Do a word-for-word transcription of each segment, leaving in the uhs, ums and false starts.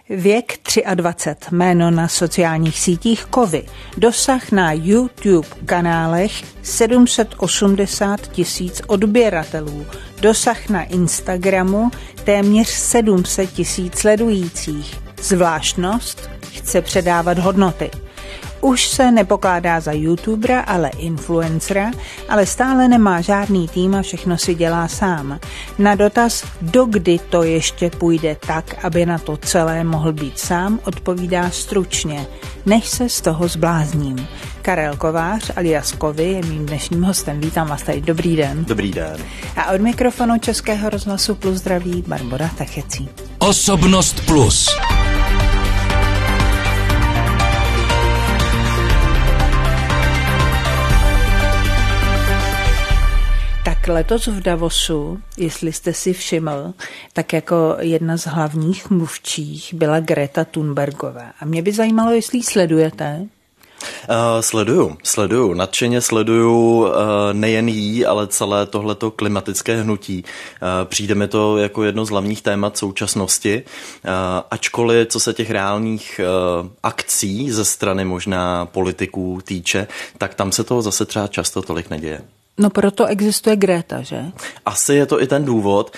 Věk dvacet tři, jméno na sociálních sítích Kovy, dosah na YouTube kanálech sedm set osmdesát tisíc odběratelů, dosah na Instagramu téměř sedm set tisíc sledujících. Zvláštnost, chce předávat hodnoty. Už se nepokládá za youtubera, ale influencera, ale stále nemá žádný tým a všechno si dělá sám. Na dotaz, dokdy to ještě půjde tak, aby na to celé mohl být sám, odpovídá stručně, než se z toho zblázním. Karel Kovář alias Kovy je mým dnešním hostem. Vítám vás tady. Dobrý den. Dobrý den. A od mikrofonu Českého rozhlasu Plus zdraví Barbora Tachecí. Osobnost Plus. Letos v Davosu, jestli jste si všiml, tak jako jedna z hlavních mluvčích byla Greta Thunbergová. A mě by zajímalo, jestli ji sledujete. Uh, sleduju, sleduju, nadšeně sleduju uh, nejen jí, ale celé tohleto klimatické hnutí. Uh, přijde mi to jako jedno z hlavních témat současnosti, uh, ačkoliv co se těch reálných uh, akcí ze strany možná politiků týče, tak tam se toho zase třeba často tolik neděje. No proto existuje Greta, že? Asi je to i ten důvod.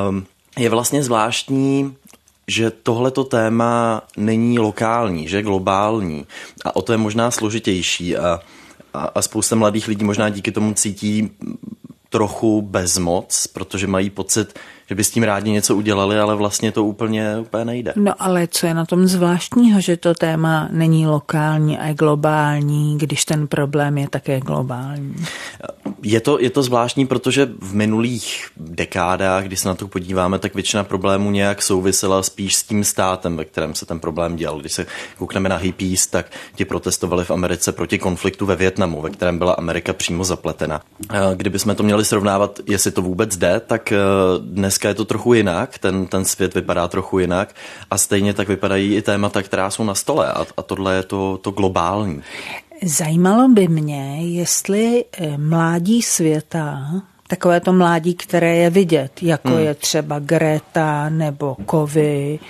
Je vlastně zvláštní, že tohleto téma není lokální, že globální. A o to je možná složitější. A, a, a spousta mladých lidí možná díky tomu cítí trochu bezmoc, protože mají pocit, že by s tím rádi něco udělali, ale vlastně to úplně, úplně nejde. No ale co je na tom zvláštního, že to téma není lokální a je globální, když ten problém je také globální? Je to, je to zvláštní, protože v minulých dekádách, když se na to podíváme, tak většina problémů nějak souvisela spíš s tím státem, ve kterém se ten problém dělal. Když se koukneme na hippies, tak ti protestovali v Americe proti konfliktu ve Vietnamu, ve kterém byla Amerika přímo zapletena. Kdybychom to měli srovnávat, jestli to vůbec jde, tak dneska je to trochu jinak, ten, ten svět vypadá trochu jinak a stejně tak vypadají i témata, která jsou na stole a, a tohle je to, to globální. Zajímalo by mě, jestli mládí světa, takové to mládí, které je vidět, jako hmm. je třeba Greta nebo Kovy.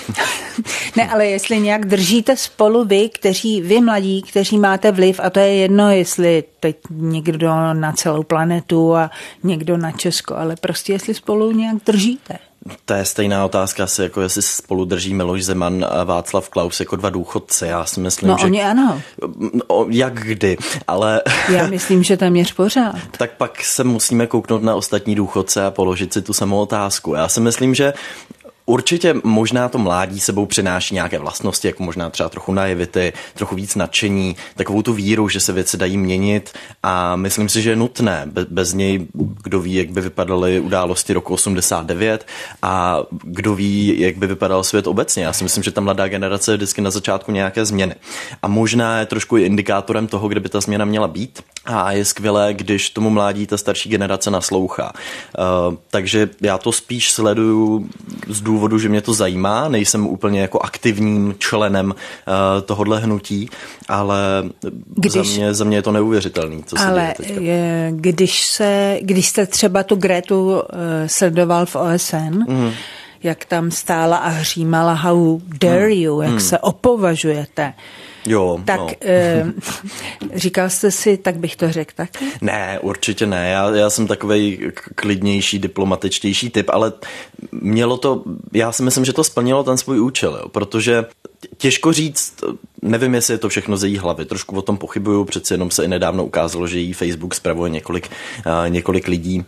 Ne, ale jestli nějak držíte spolu vy, kteří, vy mladí, kteří máte vliv, a to je jedno, jestli teď někdo na celou planetu a někdo na Česko, ale prostě jestli spolu nějak držíte. To je stejná otázka asi, jako jestli spolu drží Miloš Zeman a Václav Klaus jako dva důchodci. Já si myslím, no, že... No oni ano. O, jak kdy, ale... Já myslím, že téměř pořád. Tak pak se musíme kouknout na ostatní důchodce a položit si tu samou otázku. Já si myslím, že určitě možná to mládí sebou přináší nějaké vlastnosti, jako možná třeba trochu naivity, trochu víc nadšení, takovou tu víru, že se věci dají měnit a myslím si, že je nutné. Bez něj, kdo ví, jak by vypadaly události roku osmdesát devět a kdo ví, jak by vypadal svět obecně. Já si myslím, že ta mladá generace je vždycky na začátku nějaké změny. A možná je trošku i indikátorem toho, kde by ta změna měla být. A je skvělé, když tomu mládí ta starší generace naslouchá. Uh, takže já to spíš sleduju z důvodu, že mě to zajímá, nejsem úplně jako aktivním členem uh, tohodle hnutí, ale když, za, mě, za mě je to neuvěřitelný, co se ale děje teďka. Je, když, se, když jste třeba tu Gretu uh, sledoval v O S N, mm. jak tam stála a hřímala how dare you, jak mm. se opovažujete, Jo, tak no. e, říkal jste si, tak bych to řekl taky? Ne, určitě ne. Já, já jsem takovej klidnější, diplomatičtější typ, ale mělo to, já si myslím, že to splnilo ten svůj účel, jo, protože těžko říct, nevím, jestli je to všechno ze jí hlavy, trošku o tom pochybuju, přeci jenom se i nedávno ukázalo, že jí Facebook spravuje několik, uh, několik lidí,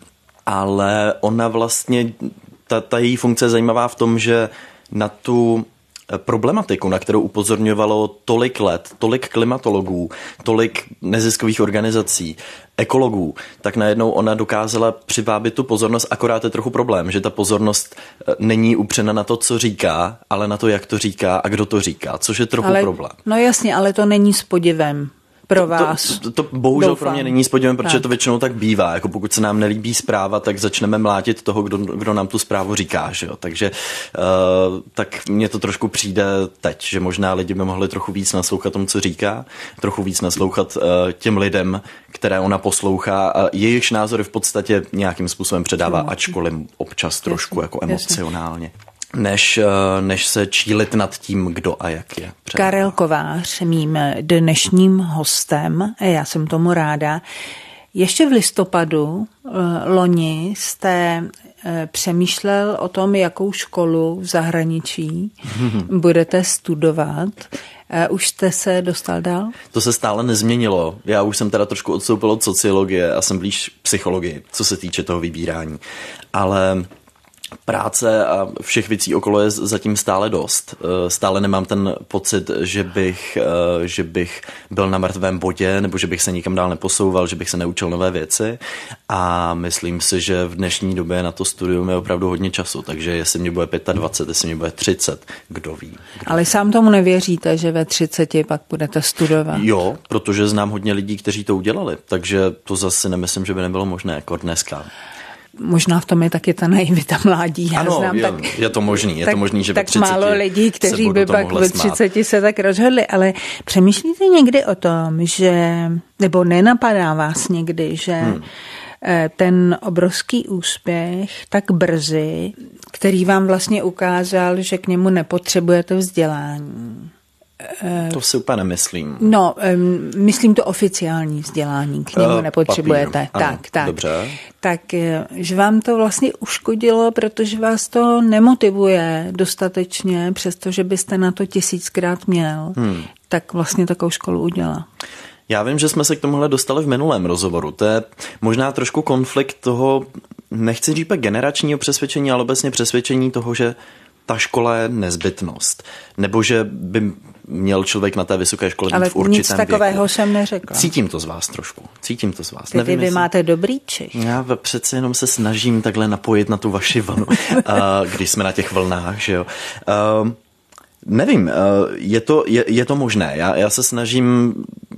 ale ona vlastně, ta, ta její funkce je zajímavá v tom, že na tu problematiku, na kterou upozorňovalo tolik let, tolik klimatologů, tolik neziskových organizací, ekologů, tak najednou ona dokázala přivábit tu pozornost, akorát je trochu problém, že ta pozornost není upřena na to, co říká, ale na to, jak to říká a kdo to říká, což je trochu ale, problém. No jasně, ale to není s podivem. Pro vás. To, to, to bohužel Doufám. Pro mě není s podívem, protože tak. To většinou tak bývá. Jako pokud se nám nelíbí zpráva, tak začneme mlátit toho, kdo, kdo nám tu zprávu říká. Že jo? Takže uh, tak mně to trošku přijde teď, že možná lidi by mohli trochu víc naslouchat tomu, co říká, trochu víc naslouchat uh, těm lidem, které ona poslouchá a jejichž názory v podstatě nějakým způsobem předává, ačkoliv občas trošku jasně, jako emocionálně. než, než se čílit nad tím, kdo a jak je. Karel Kovář, mým dnešním hostem, já jsem tomu ráda. Ještě v listopadu loni jste přemýšlel o tom, jakou školu v zahraničí budete studovat. Už jste se dostal dál? To se stále nezměnilo. Já už jsem teda trošku odstoupil od sociologie a jsem blíž psychologii, co se týče toho vybírání. Ale práce a všech věcí okolo je zatím stále dost. Stále nemám ten pocit, že bych, že bych byl na mrtvém bodě, nebo že bych se nikam dál neposouval, že bych se neučil nové věci. A myslím si, že v dnešní době na to studium je opravdu hodně času. Takže jestli mě bude dvacet pět, jestli mě bude třicet, kdo ví. Kdo Ale sám tomu nevěříte, že ve třiceti pak budete studovat? Jo, protože znám hodně lidí, kteří to udělali. Takže to zase nemyslím, že by nebylo možné jako dneska. Možná v tom je taky ta naivita mládí. Já ano, znám, je, tak, je to možný. Je tak, to možný, že tak ve třiceti málo lidí, kteří by pak ve třiceti se tak rozhodli. Ale přemýšlíte někdy o tom, že, nebo nenapadá vás někdy, že hmm. ten obrovský úspěch tak brzy, který vám vlastně ukázal, že k němu nepotřebujete vzdělání. To si úplně nemyslím. No, um, myslím to oficiální vzdělání, k němu uh, nepotřebujete. Papír. Tak, ano, tak. Dobře. Tak, že vám to vlastně uškodilo, protože vás to nemotivuje dostatečně, přestože byste na to tisíckrát měl, hmm. tak vlastně takovou školu udělá. Já vím, že jsme se k tomuhle dostali v minulém rozhovoru. To je možná trošku konflikt toho, nechci říct generačního přesvědčení, ale obecně přesvědčení toho, že ta škola je nezbytnost. Nebo že by měl člověk na té vysoké škole být v určitém věku. Ale nic takového jsem neřekla. Cítím to z vás trošku. Cítím to z vás. Ty, Nevím, vy jestli... máte dobrý čich. Já přece jenom se snažím takhle napojit na tu vaši vlnu, když jsme na těch vlnách, že jo. Uh, nevím, uh, je, to, je, je to možné. Já, já se snažím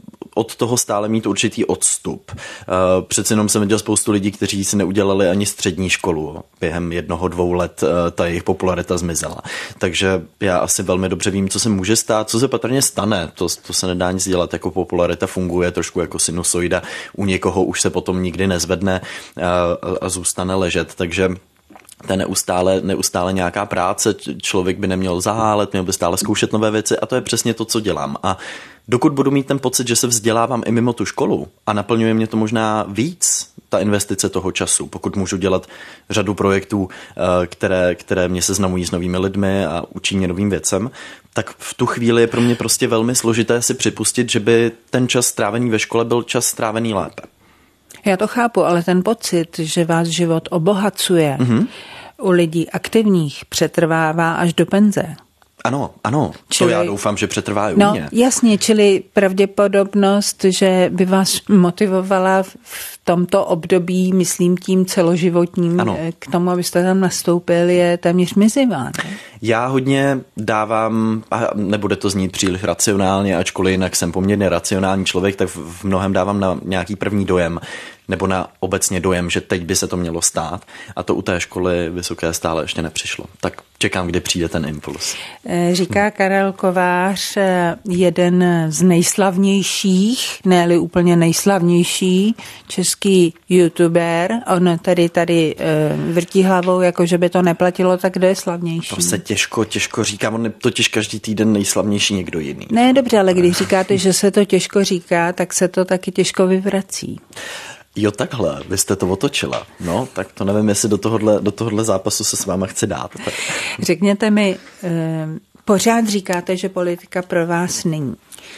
od toho stále mít určitý odstup. Přece jenom jsem viděl spoustu lidí, kteří si neudělali ani střední školu. Během jednoho, dvou let ta jejich popularita zmizela. Takže já asi velmi dobře vím, co se může stát, co se patrně stane. To, to se nedá nic dělat, jako popularita funguje trošku jako sinusoida. U někoho už se potom nikdy nezvedne a zůstane ležet. Takže to je neustále, neustále nějaká práce, člověk by neměl zahálet, měl by stále zkoušet nové věci a to je přesně to, co dělám. A dokud budu mít ten pocit, že se vzdělávám i mimo tu školu a naplňuje mě to možná víc, ta investice toho času, pokud můžu dělat řadu projektů, které, které mě seznamují s novými lidmi a učí mě novým věcem, tak v tu chvíli je pro mě prostě velmi složité si připustit, že by ten čas strávený ve škole byl čas strávený lépe. Já to chápu, ale ten pocit, že vás život obohacuje, mm-hmm. u lidí aktivních přetrvává až do penze. Ano, ano, čili, to já doufám, že přetrvá i no, u mě. Jasně, čili pravděpodobnost, že by vás motivovala v tomto období, myslím tím celoživotním, ano. k tomu, abyste tam nastoupil, je téměř mizivá. Ne? Já hodně dávám, a nebude to znít příliš racionálně, ačkoliv jinak jsem poměrně racionální člověk, tak v mnohem dávám na nějaký první dojem, nebo na obecně dojem, že teď by se to mělo stát. A to u té školy vysoké stále ještě nepřišlo. Tak čekám, kdy přijde ten impuls. Říká Karel Kovář, jeden z nejslavnějších, ne-li úplně nejslavnější český youtuber. On tady tady vrtí hlavou, jako že by to neplatilo, tak kdo je slavnější? To se těžko, těžko říká, on je totiž každý týden nejslavnější někdo jiný. Ne, dobře, ale když říkáte, že se to těžko říká, tak se to taky těžko vyvrací. Jo, takhle, vy jste to otočila. No, tak to nevím, jestli do tohohle, do tohohle zápasu se s váma chci dát. Tak. Řekněte mi, pořád říkáte, že politika pro vás není.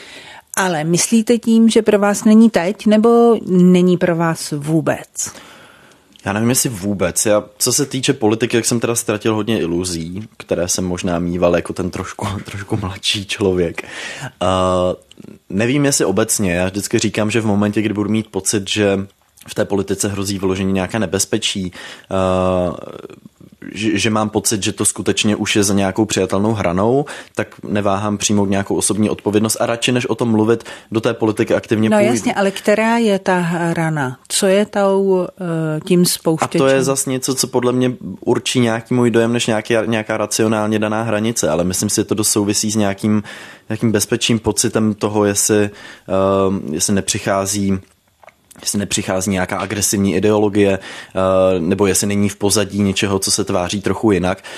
Ale myslíte tím, že pro vás není teď, nebo není pro vás vůbec? Já nevím, jestli vůbec. Já, co se týče politiky, jak jsem teda ztratil hodně iluzí, které jsem možná mýval jako ten trošku, trošku mladší člověk. Uh, nevím, jestli obecně. Já vždycky říkám, že v momentě, kdy budu mít pocit, že v té politice hrozí vyložení nějaké nebezpečí, uh, že, že mám pocit, že to skutečně už je za nějakou přijatelnou hranou, tak neváhám přijmout nějakou osobní odpovědnost a radši, než o tom mluvit, do té politiky aktivně no půjdu. No jasně, ale která je ta hrana? Co je tou, tím spouštěčem? A to je zase něco, co podle mě určí nějaký můj dojem, než nějaký, nějaká racionálně daná hranice, ale myslím si, že to dost souvisí s nějakým, nějakým bezpečím pocitem toho, jestli, uh, jestli nepřichází jestli nepřichází nějaká agresivní ideologie, nebo jestli není v pozadí něčeho, co se tváří trochu jinak.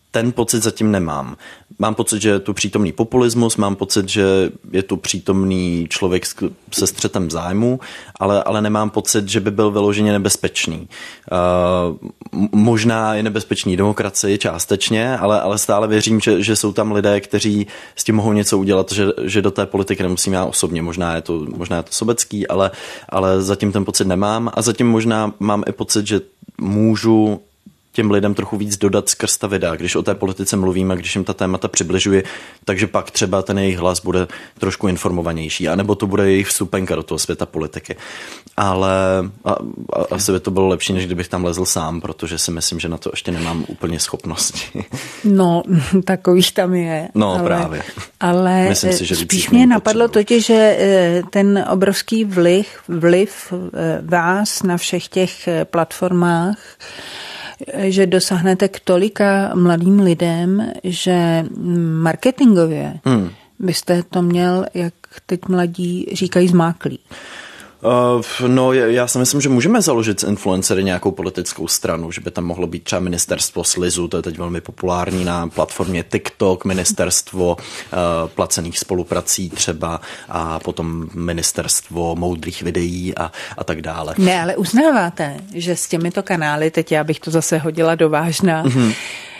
ten pocit zatím nemám. Mám pocit, že je tu přítomný populismus, mám pocit, že je tu přítomný člověk se střetem zájmu, ale, ale nemám pocit, že by byl vyloženě nebezpečný. Uh, možná je nebezpečný demokracii částečně, ale, ale stále věřím, že, že jsou tam lidé, kteří s tím mohou něco udělat, že, že do té politiky nemusím já osobně. Možná je to, možná je to sobecký, ale, ale zatím ten pocit nemám a zatím možná mám i pocit, že můžu těm lidem trochu víc dodat skrz ta videa, když o té politice mluvím a když jim ta témata přibližuji, takže pak třeba ten jejich hlas bude trošku informovanější, anebo to bude jejich vstupenka do toho světa politiky. Ale a, a, asi by to bylo lepší, než kdybych tam lezl sám, protože si myslím, že na to ještě nemám úplně schopnosti. No, takových tam je. No, ale, právě. Ale myslím si, že spíš mě napadlo totiž, že ten obrovský vliv, vliv vás na všech těch platformách, že dosáhnete k tolika mladým lidem, že marketingově hmm. byste to měl, jak teď mladí říkají, zmáklý. Uh, no, já si myslím, že můžeme založit z influencery nějakou politickou stranu, že by tam mohlo být třeba ministerstvo slizu, to je teď velmi populární na platformě TikTok, ministerstvo uh, placených spoluprací třeba a potom ministerstvo moudrých videí a, a tak dále. Ne, ale uznáváte, že s těmito kanály, teď já bych to zase hodila do vážna, mm-hmm. uh,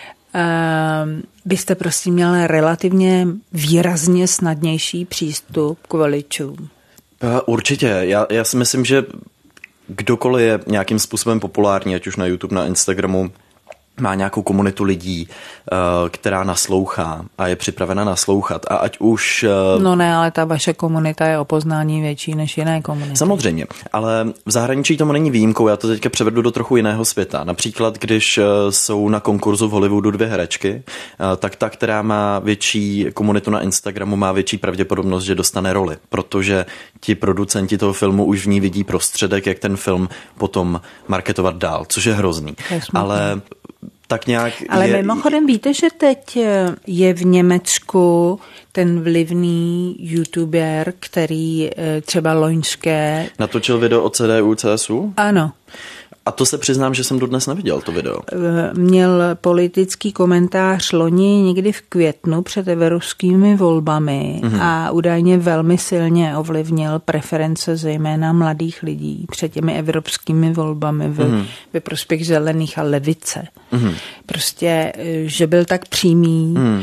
byste prostě měl relativně výrazně snadnější přístup k voličům. Určitě. Já, já si myslím, že kdokoliv je nějakým způsobem populární, ať už na YouTube, na Instagramu, má nějakou komunitu lidí, která naslouchá a je připravena naslouchat. A ať už... No ne, ale ta vaše komunita je o poznání větší než jiné komunity. Samozřejmě, ale v zahraničí tomu není výjimkou. Já to teďka převedu do trochu jiného světa. Například, když jsou na konkurzu v Hollywoodu dvě herečky, tak ta, která má větší komunitu na Instagramu, má větší pravděpodobnost, že dostane roli, protože ti producenti toho filmu už v ní vidí prostředek, jak ten film potom marketovat dál, což je hrozný. Je ale tak nějak Ale je... mimochodem víte, že teď je v Německu ten vlivný youtuber, který třeba loňské... Natočil video o C D U, C S U? Ano. A to se přiznám, že jsem dodnes neviděl to video. Měl politický komentář loni někdy v květnu před evropskými volbami mm-hmm. a údajně velmi silně ovlivnil preference zejména mladých lidí před těmi evropskými volbami ve, mm-hmm. ve prospěch zelených a levice. Mm-hmm. Prostě, že byl tak přímý, mm.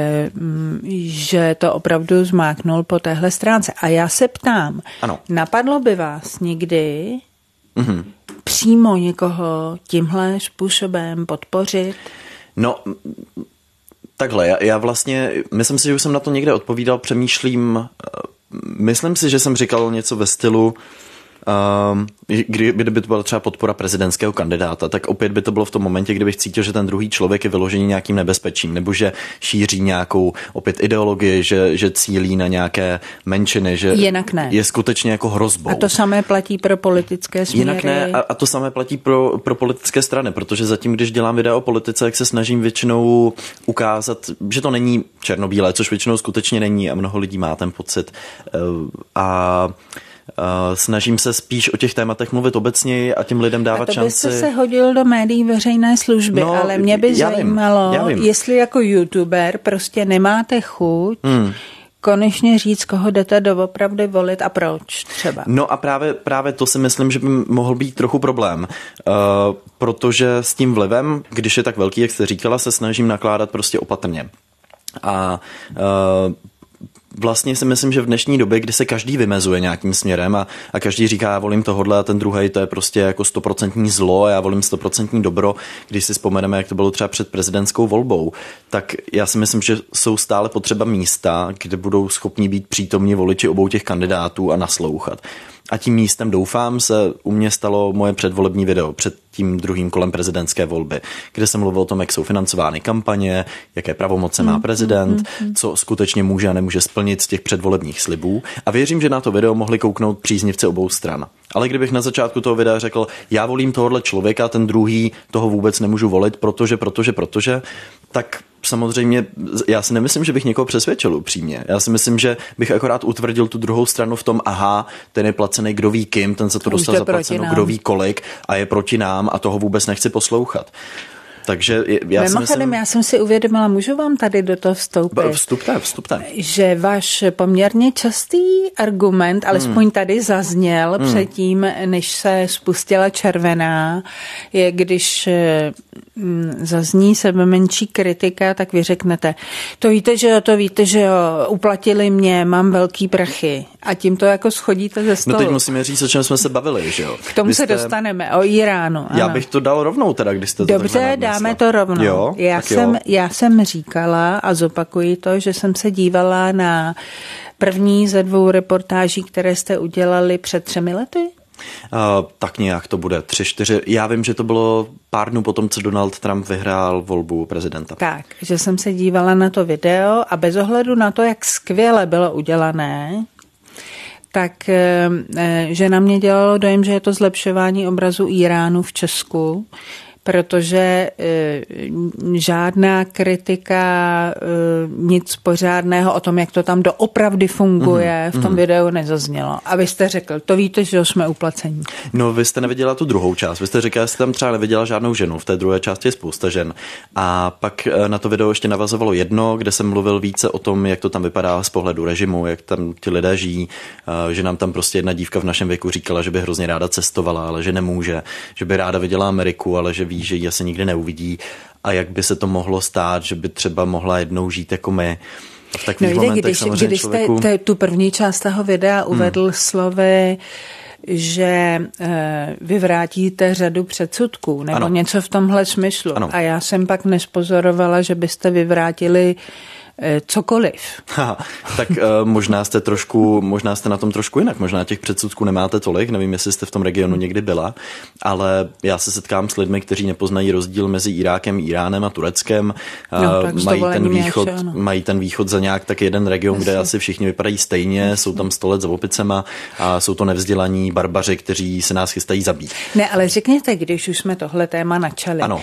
že to opravdu zmáknul po téhle stránce. A já se ptám, ano. Napadlo by vás někdy mm-hmm. přímo někoho tímhle způsobem podpořit? No, takhle, já, já vlastně, myslím si, že už jsem na to někde odpovídal, přemýšlím, myslím si, že jsem říkal něco ve stylu, Um, kdyby to byla třeba podpora prezidentského kandidáta, tak opět by to bylo v tom momentě, kdybych cítil, že ten druhý člověk je vyložený nějakým nebezpečím, nebo že šíří nějakou opět ideologii, že, že cílí na nějaké menšiny, že Jinak ne. je skutečně jako hrozbou. A to samé platí pro politické směry. Jinak ne, a, a to samé platí pro, pro politické strany, protože zatím, když dělám videa o politice, tak se snažím většinou ukázat, že to není černobílé, což většinou skutečně není a mnoho lidí má ten pocit. A Uh, snažím se spíš o těch tématech mluvit obecněji a těm lidem dávat šanci. A to byste se hodil do médií veřejné služby, no, ale mě by zajímalo, vím, vím. jestli jako youtuber prostě nemáte chuť hmm. konečně říct, koho jdete doopravdy volit a proč třeba. No a právě, právě to si myslím, že by mohl být trochu problém, uh, protože s tím vlivem, když je tak velký, jak jste říkala, se snažím nakládat prostě opatrně. A uh, Vlastně si myslím, že v dnešní době, kdy se každý vymezuje nějakým směrem a, a každý říká, já volím tohodle a ten druhej, to je prostě jako stoprocentní zlo a já volím stoprocentní dobro, když si vzpomeneme, jak to bylo třeba před prezidentskou volbou, tak já si myslím, že jsou stále potřeba místa, kde budou schopni být přítomní voliči obou těch kandidátů a naslouchat. A tím místem, doufám, se u mě stalo moje předvolební video před tím druhým kolem prezidentské volby, kde jsem mluvil o tom, jak jsou financovány kampaně, jaké pravomoce má prezident, co skutečně může a nemůže splnit z těch předvolebních slibů. A věřím, že na to video mohli kouknout příznivci obou stran. Ale kdybych na začátku toho videa řekl, já volím tohohle člověka, ten druhý toho vůbec nemůžu volit, protože, protože, protože, tak samozřejmě já si nemyslím, že bych někoho přesvědčil upřímně. Já si myslím, že bych akorát utvrdil tu druhou stranu v tom, aha, ten je placený kdo ví kým, ten se to dostal zaplaceno kdo ví kolik a je proti nám a toho vůbec nechci poslouchat. Takže já Mimochodem, si myslím... já jsem si uvědomila, můžu vám tady do toho vstoupit? Vstupte, vstupte. Že váš poměrně častý argument, alespoň hmm. tady zazněl hmm. předtím, než se spustila červená, je, když zazní sebe menší kritika, tak vy řeknete, to víte, že jo, to víte, že jo, uplatili mě, mám velký prachy. A tím to jako schodíte ze stolu. No teď musíme říct, o čem jsme se bavili, že jo? K tomu Vy se jste... dostaneme, o Iránu. Ano. Já bych to dal rovnou teda, když jste to Dobře, dáme to rovnou. Jo, já, jsem, jo. já jsem říkala a zopakuji to, že jsem se dívala na první ze dvou reportáží, které jste udělali před třemi lety. Uh, tak nějak to bude, tři, čtyři. Já vím, že to bylo pár dnů potom, co Donald Trump vyhrál volbu prezidenta. Tak, že jsem se dívala na to video a bez ohledu na to, jak skvěle bylo udělané, tak že na mě dělalo dojem, že je to zlepšování obrazu Iránu v Česku, protože e, žádná kritika, e, nic pořádného o tom, jak to tam doopravdy funguje, mm, v tom mm. videu nezaznělo. A vy jste řekl, to víte, že jsme uplacení. No, vy jste neviděla tu druhou část. Vy jste říkala, že jste tam třeba neviděla žádnou ženu. V té druhé části je spousta žen. A pak na to video ještě navazovalo jedno, kde jsem mluvil více o tom, jak to tam vypadá z pohledu režimu, jak tam ti lidé žijí, že nám tam prostě jedna dívka v našem věku říkala, že by hrozně ráda cestovala, ale že nemůže, že by ráda viděla Ameriku, ale že ví, že ji asi nikdy neuvidí a jak by se to mohlo stát, že by třeba mohla jednou žít jako my. A v takových no, momentech když, samozřejmě když člověku... jste tu první část toho videa uvedl hmm. slovy, že e, vyvrátíte řadu předsudků, nebo ano. něco v tomhle smyslu. Ano. A já jsem pak nespozorovala, že byste vyvrátili cokoliv. Ha, tak uh, možná jste trošku, možná jste na tom trošku jinak, možná těch předsudků nemáte tolik, nevím, jestli jste v tom regionu někdy byla, ale já se setkám s lidmi, kteří nepoznají rozdíl mezi Irákem, Iránem a Tureckem. No, uh, mají, ten východ, vše, mají ten východ za nějak tak jeden region, Jasně. kde asi všichni vypadají stejně, Jasně. jsou tam sto let za opicema a jsou to nevzdělaní barbaři, kteří se nás chystají zabít. Ne, ale řekněte, když už jsme tohle téma načali. Ano.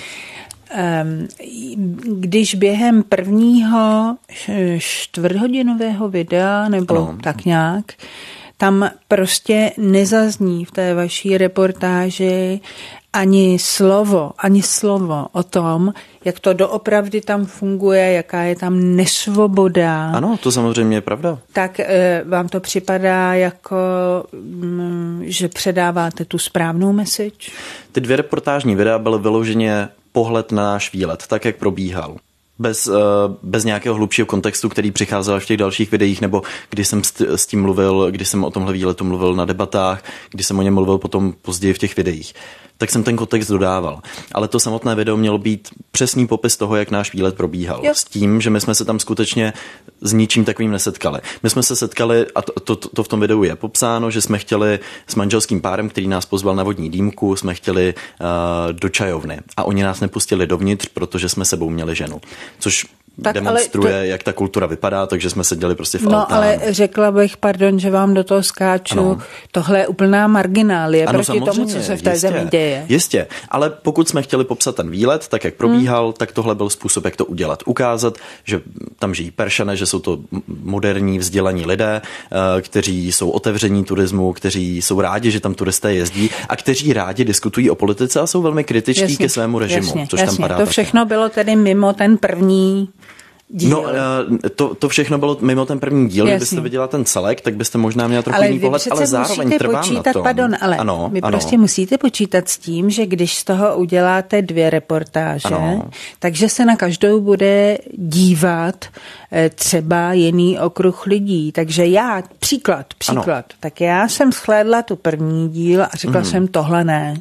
Když během prvního čtvrthodinového videa, nebo ano. tak nějak, tam prostě nezazní v té vaší reportáži ani slovo, ani slovo o tom, jak to doopravdy tam funguje, jaká je tam nesvoboda. Ano, to samozřejmě je pravda. Tak e, vám to připadá jako, m, že předáváte tu správnou message? Ty dvě reportážní videa byly vyloženě pohled na náš výlet, tak jak probíhal. Bez, bez nějakého hlubšího kontextu, který přicházel v těch dalších videích, nebo když jsem s tím mluvil, když jsem o tomhle výletu mluvil na debatách, když jsem o něm mluvil potom později v těch videích, tak jsem ten kontext dodával. Ale to samotné video mělo být přesný popis toho, jak náš výlet probíhal. Jo. S tím, že my jsme se tam skutečně s ničím takovým nesetkali. My jsme se setkali, a to, to, to v tom videu je popsáno, že jsme chtěli s manželským párem, který nás pozval na vodní dýmku, jsme chtěli uh, do čajovny. A oni nás nepustili dovnitř, protože jsme sebou měli ženu. Což tak, demonstruje, to... jak ta kultura vypadá, takže jsme seděli prostě v No, altánu. ale řekla bych, pardon, že vám do toho skáču, ano. tohle je úplná marginálie ano, proti tomu, co se v té jistě, zemi děje. Jistě, ale pokud jsme chtěli popsat ten výlet, tak jak probíhal, hmm. tak tohle byl způsob, jak to udělat. Ukázat, že tam žijí Peršané, že jsou to moderní, vzdělaní lidé, kteří jsou otevření turismu, kteří jsou rádi, že tam turisté jezdí a kteří rádi diskutují o politice a jsou velmi kritičtí jasně, ke svému režimu, jasně, což jasně. tam padá. To všechno také. Bylo tedy mimo ten první díl. No, to, to všechno bylo mimo ten první díl, Jasně. kdybyste viděla ten celek, tak byste možná měla trochu jiný pohled, ale zároveň trvám počítat, na tom. Pardon, ale ano, vy ano. prostě musíte počítat s tím, že když z toho uděláte dvě reportáže, ano. takže se na každou bude dívat třeba jiný okruh lidí. Takže já, příklad, příklad, ano. tak já jsem shlédla tu první díl a řekla mm. jsem tohle ne.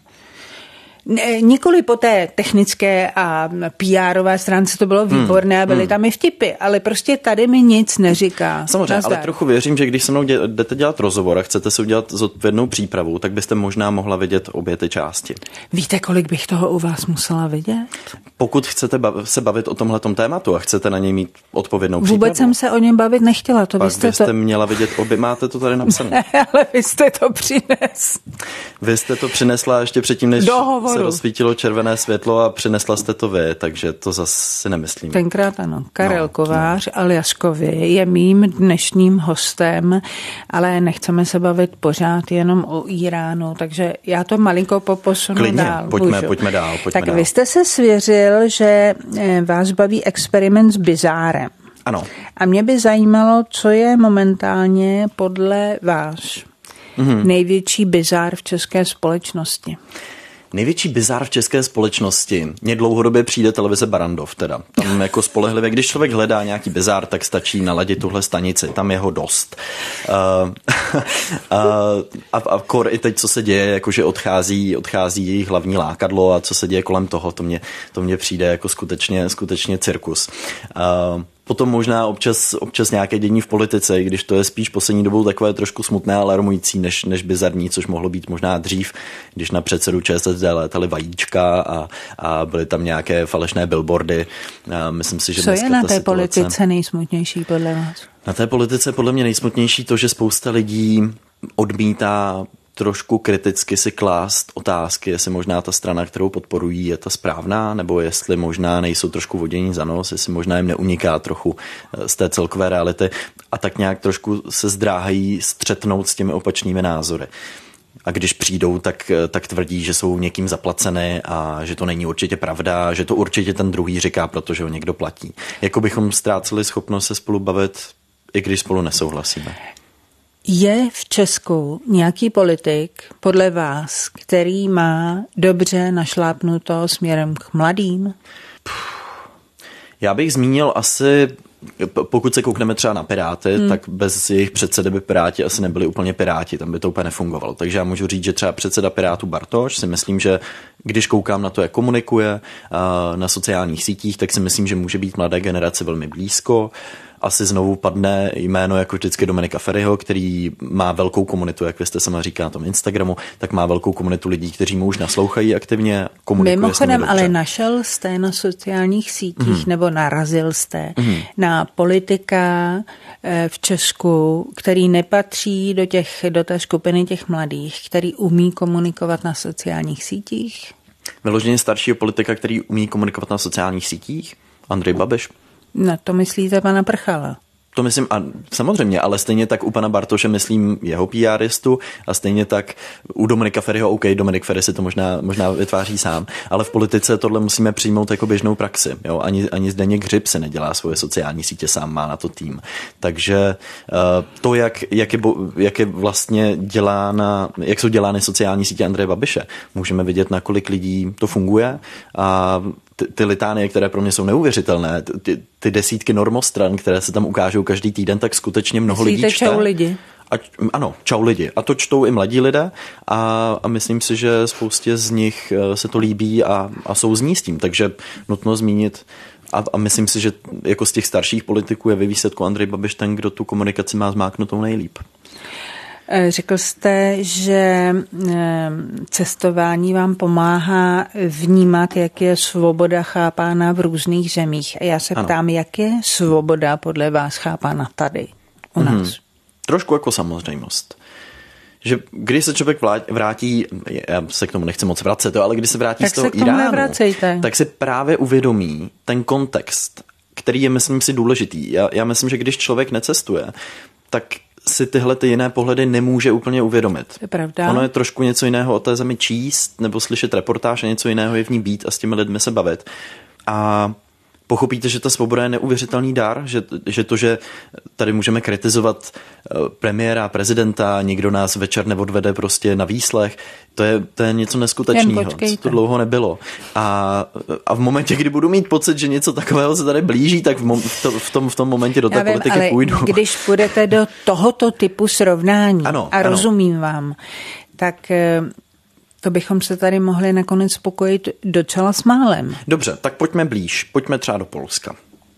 Nikoli po té technické a P R ové stránce to bylo výborné a byly hmm. tam i vtipy, ale prostě tady mi nic neříká. Samozřejmě, Nazdar. Ale trochu věřím, že když se mnou dě, jdete dělat rozhovor a chcete si udělat zodpovědnou přípravu, tak byste možná mohla vidět obě ty části. Víte, kolik bych toho u vás musela vidět? Pokud chcete bav, se bavit o tomhletom tématu a chcete na něj mít odpovědnou přípravu. Vůbec jsem se o něm bavit nechtěla. To pak byste, byste to... měla vidět obě, máte to tady napsané. Ne, ale vy jste to přines. Vy jste to přinesla ještě předtím, než nahoru. se rozsvítilo červené světlo a přinesla jste to vy, takže to zase nemyslím. Tenkrát ano. Karel no, Kovář no. alias Kovy je mým dnešním hostem, ale nechceme se bavit pořád jenom o Iránu, takže já to malinko poposunu Klidně, dál. pojďme, Můžu. pojďme dál. Pojďme tak dál. vy jste se svěřil, že vás baví experiment s bizárem. Ano. A mě by zajímalo, co je momentálně podle vás mm-hmm. největší bizár v české společnosti. Největší bizár v české společnosti. Mně dlouhodobě přijde televize Barrandov teda. Tam jako spolehlivě, když člověk hledá nějaký bizár, tak stačí naladit tuhle stanici. Tam je ho dost. Uh, uh, a, a kor i teď, co se děje, jakože odchází, odchází jejich hlavní lákadlo a co se děje kolem toho, to mně, to mně přijde jako skutečně, skutečně cirkus. Uh, Potom možná občas, občas nějaké dění v politice, i když to je spíš poslední dobou takové trošku smutné a alarmující, než, než bizarní, což mohlo být možná dřív, když na předsedu ČSSD létaly vajíčka a, a byly tam nějaké falešné billboardy. A myslím si, že co je na té situace... politice nejsmutnější podle vás? Na té politice podle mě nejsmutnější to, že spousta lidí odmítá trošku kriticky si klást otázky, jestli možná ta strana, kterou podporují, je ta správná, nebo jestli možná nejsou trošku vodění za nos, jestli možná jim neuniká trochu z té celkové reality a tak nějak trošku se zdráhají střetnout s těmi opačnými názory. A když přijdou, tak, tak tvrdí, že jsou někým zaplaceny a že to není určitě pravda, že to určitě ten druhý říká, protože ho někdo platí. Jako bychom ztráceli schopnost se spolu bavit, i když spolu nesouhlasíme. Je v Česku nějaký politik, podle vás, který má dobře našlápnuto směrem k mladým? Já bych zmínil asi, pokud se koukneme třeba na Piráty, hmm. tak bez jejich předsedy by Piráti asi nebyli úplně Piráti, tam by to úplně nefungovalo. Takže já můžu říct, že třeba předseda Pirátů Bartoš si myslím, že když koukám na to, jak komunikuje na sociálních sítích, tak si myslím, že může být mladé generaci velmi blízko. Asi znovu padne jméno jako vždycky Dominika Feriho, který má velkou komunitu, jak vy jste sama říká na tom Instagramu, tak má velkou komunitu lidí, kteří mu už naslouchají aktivně, komunikuje. Mimochodem, ale našel jste na sociálních sítích mm. nebo narazil jste mm. na politika v Česku, který nepatří do, těch, do té skupiny těch mladých, který umí komunikovat na sociálních sítích? Vyloženě staršího politika, který umí komunikovat na sociálních sítích? Andrej Babiš. No to myslíte pana Prchala? To myslím, a samozřejmě, ale stejně tak u pana Bartoše myslím jeho PRistu a stejně tak u Dominika Feriho, OK, Dominik Feri si to možná, možná vytváří sám, ale v politice tohle musíme přijmout jako běžnou praxi. Jo? Ani, ani Zdeněk Hřib si nedělá svoje sociální sítě sám, má na to tým. Takže to, jak, jak, je, jak je vlastně dělána, jak jsou dělány sociální sítě Andreje Babiše, můžeme vidět, na kolik lidí to funguje a ty, ty litánie, které pro mě jsou neuvěřitelné, ty, ty desítky normostran, které se tam ukážou každý týden, tak skutečně mnoho Myslíte, lidí čte. čau lidi? A, ano, čau lidi. A to čtou i mladí lidé a, a myslím si, že spoustě z nich se to líbí a, a souzní s tím. Takže nutno zmínit a, a myslím si, že jako z těch starších politiků je ve výsledku Andrej Babiš ten, kdo tu komunikaci má zmáknutou nejlíp. Řekl jste, že cestování vám pomáhá vnímat, jak je svoboda chápána v různých zemích. A já se ano. ptám, jak je svoboda podle vás chápána tady u nás? Hmm. Trošku jako samozřejmost. Že když se člověk vrátí, já se k tomu nechci moc vracet, ale když se vrátí tak z toho Iránu, tak si právě uvědomí ten kontext, který je, myslím si, důležitý. Já, já myslím, že když člověk necestuje, tak si tyhle ty jiné pohledy nemůže úplně uvědomit. Je pravda. Ono je trošku něco jiného o té zemi číst nebo slyšet reportáž a něco jiného je v ní být a s těmi lidmi se bavit. A pochopíte, že ta svoboda je neuvěřitelný dar, že, že to, že tady můžeme kritizovat premiéra, prezidenta, nikdo nás večer neodvede prostě na výslech, to je, to je něco neskutečného, co to dlouho nebylo. A, a v momentě, kdy budu mít pocit, že něco takového se tady blíží, tak v, mom, v, to, v, tom, v tom momentě do té Já vím, politiky ale půjdu. Když půjdete do tohoto typu srovnání ano, a ano. rozumím vám, tak to bychom se tady mohli nakonec spokojit docela s málem. Dobře, tak pojďme blíž. Pojďme třeba do Polska.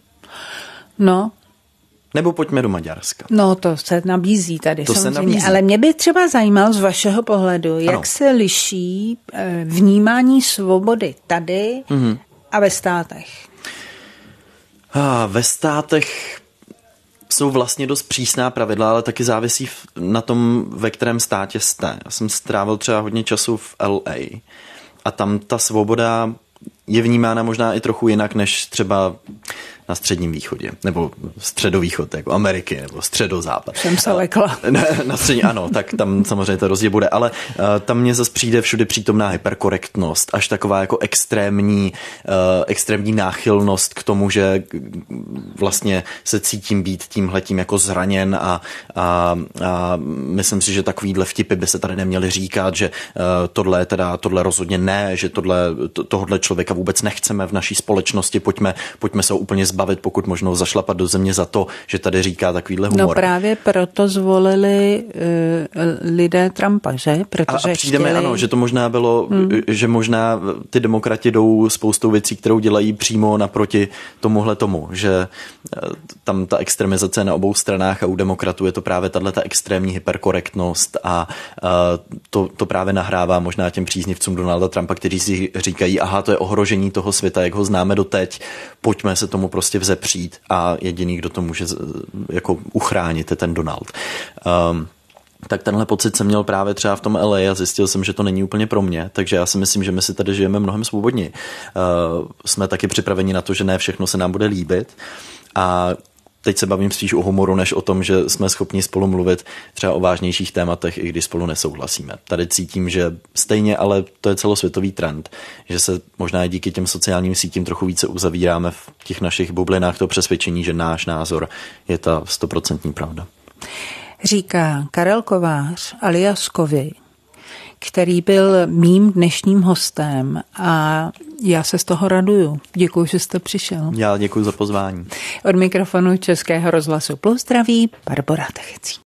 No. Nebo pojďme do Maďarska. No, to se nabízí tady to samozřejmě. Se nabízí. Ale mě by třeba zajímalo z vašeho pohledu, ano. jak se liší vnímání svobody tady mm-hmm. a ve státech. A ve státech jsou vlastně dost přísná pravidla, ale taky závisí na tom, ve kterém státě jste. Já jsem strávil třeba hodně času v L A a tam ta svoboda je vnímána možná i trochu jinak než třeba na Středním východě, nebo středovýchod, jako Ameriky, nebo středozápad. Jsem se lekla. Ne, na střední, ano, tak tam samozřejmě to rozdíl bude, ale uh, tam mně zase přijde všude přítomná hyperkorektnost, až taková jako extrémní, uh, extrémní náchylnost k tomu, že vlastně se cítím být tímhletím jako zraněn a, a, a myslím si, že takovýhle vtipy by se tady neměly říkat, že uh, tohle teda, tohle rozhodně ne, že tohle, to, tohle člověka vůbec nechceme v naší společnosti, pojďme, pojďme se ho úplně zbavit, pokud možno zašlapat do země za to, že tady říká takovýhle humor. No právě proto zvolili uh, lidé Trumpa, že? Protože a, a přijde mi, chtěli... ano, že to možná bylo, hmm. že možná ty demokrati jdou spoustou věcí, kterou dělají přímo naproti tomuhle tomu, že tam ta extremizace na obou stranách a u demokratů je to právě tato extrémní hyperkorektnost a uh, to, to právě nahrává možná těm příznivcům Donalda Trumpa, kteří si říkají, aha, to je ohrožení toho světa, jak ho známe doteď, pojďme se tomu prostě vzepřít a jediný, kdo to může jako uchránit, je ten Donald. Um, tak tenhle pocit jsem měl právě třeba v tom L A a zjistil jsem, že to není úplně pro mě, takže já si myslím, že my si tady žijeme mnohem svobodněji. Uh, jsme taky připraveni na to, že ne všechno se nám bude líbit a teď se bavím spíš o humoru, než o tom, že jsme schopni spolu mluvit třeba o vážnějších tématech, i když spolu nesouhlasíme. Tady cítím, že stejně, ale to je celosvětový trend, že se možná i díky těm sociálním sítím trochu více uzavíráme v těch našich bublinách to přesvědčení, že náš názor je ta stoprocentní pravda. Říká Karel Kovář alias Kovy, který byl mým dnešním hostem a já se z toho raduju. Děkuji, že jste přišel. Já děkuji za pozvání. Od mikrofonu Českého rozhlasu Plus zdraví Barbora Techecí.